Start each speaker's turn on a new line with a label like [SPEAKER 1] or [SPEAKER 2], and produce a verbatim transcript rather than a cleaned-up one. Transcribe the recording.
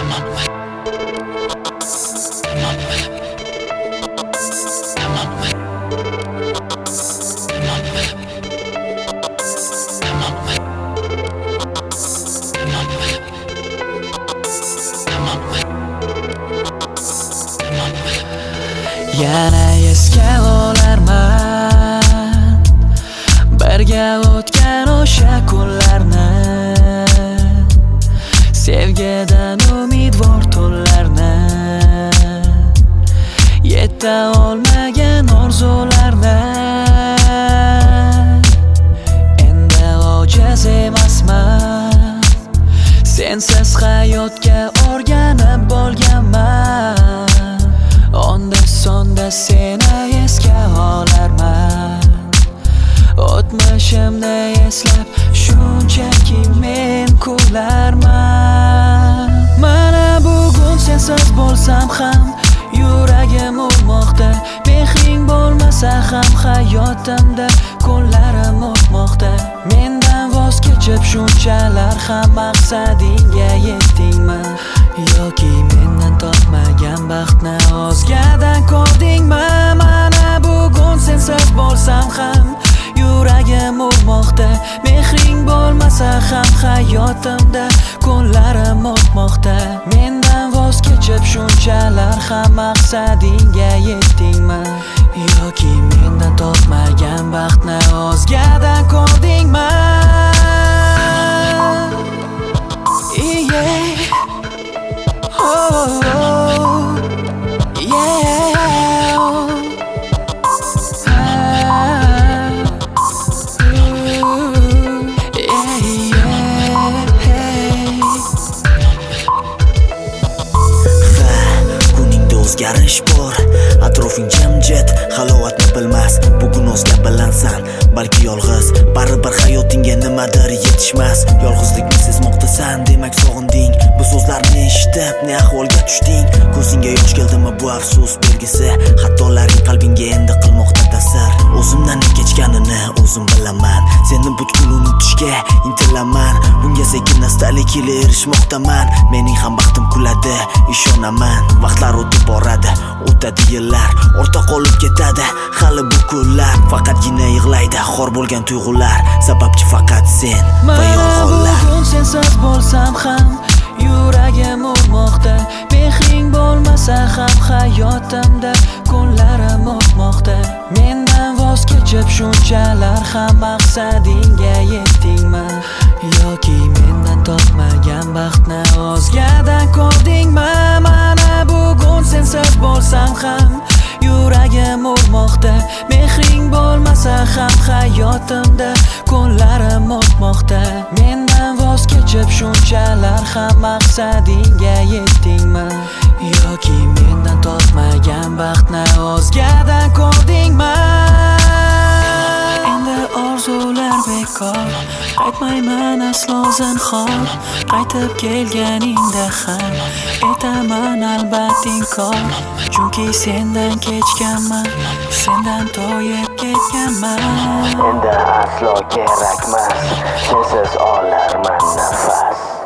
[SPEAKER 1] Yana esga olarman birga o'tgan o'sha kunlarni, sevgidan umidvor tunlarni, yeta olmagan orzularni. Endi ojiz emasman, sensiz hayotga o'rganib bo'lganman. Onda sonda seni esga olarman, o'tmishimni eslab shunchaki men kularman. Mana bugun sensiz bo'lsam ham yuragim urmoqda, mehring bo'lmasa ham hayotimda kunlarim o'tmoqda. Mendan voz kechib shunchalar ham maqsadingga yetdingmi, yoki mendan topmagan baxtni o'zgadan ko'rdingmi? Mana bugun sensiz bo'lsam ham yuragim urmoqda, mehring bo'lmasa ham hayotimda kunlarim o'tmoqda. Mendan voz kechib shunchalar ham maqsadingga yetdingmi, yoki mendan topmagan baxtni o'zgadan ko'rdingmi?
[SPEAKER 2] O'zgarish bor, atrofing jimjit, halovatni bilmas. Bugun o'zga bilansan, balki yolg'iz, baribir hayotingga nimadir yetishmas. Yolg'izlikni sezmoqdasan, demak sog'inding. Bu so'zlarni eshitib ne ahvolga tushding? Ko'zingga yosh keldimi bu afsus belgisi? Xatolaring qalbingga endi qilmoqda ta'sir. O'zimdan ne kechganini o'zim bilaman, seni butkul unutishga intilaman. Bunga sekin astalik ila erishmoqdaman, mening ham baxtim kuladi, ishonaman. Vaqtlar o'tib boradi, o'tadi yillar, ortda qolib ketadi hali bu kunlar. Faqatgina yig'laydi xor bo'lgan tuyg'ular, sababchi faqat sen va yolg'onlar.
[SPEAKER 1] Bugun sensiz bo'lsam ham yuragim urmoqda, mehring bo'lmasa ham hayotimda kunlarim o'tmoqda. Mendan voz kechib shunchalar ham maqsadingga yetdingmi, yoki mendan topmagan baxtni o'zgadan ko'rdingmi? Mana bugun sensiz bo'lsam ham yuragim urmoqda, mehring bo'lmasa ham hayotimda kunlarim o'tmoqda. Mendan voz kechib shunchalar ham maqsadingga yetdingmi, yoki mendan topmagan baxtni o'zgadan ko'rdingmi? Endi orzular bekor, qaytmayman aslo zinhor. Qaytib kelganingda ham etaman albatta inkor, chunki sendan kechganman, sendan to'yib ketganman.
[SPEAKER 2] Endi aslo kerakmas, sensiz olarman nafas.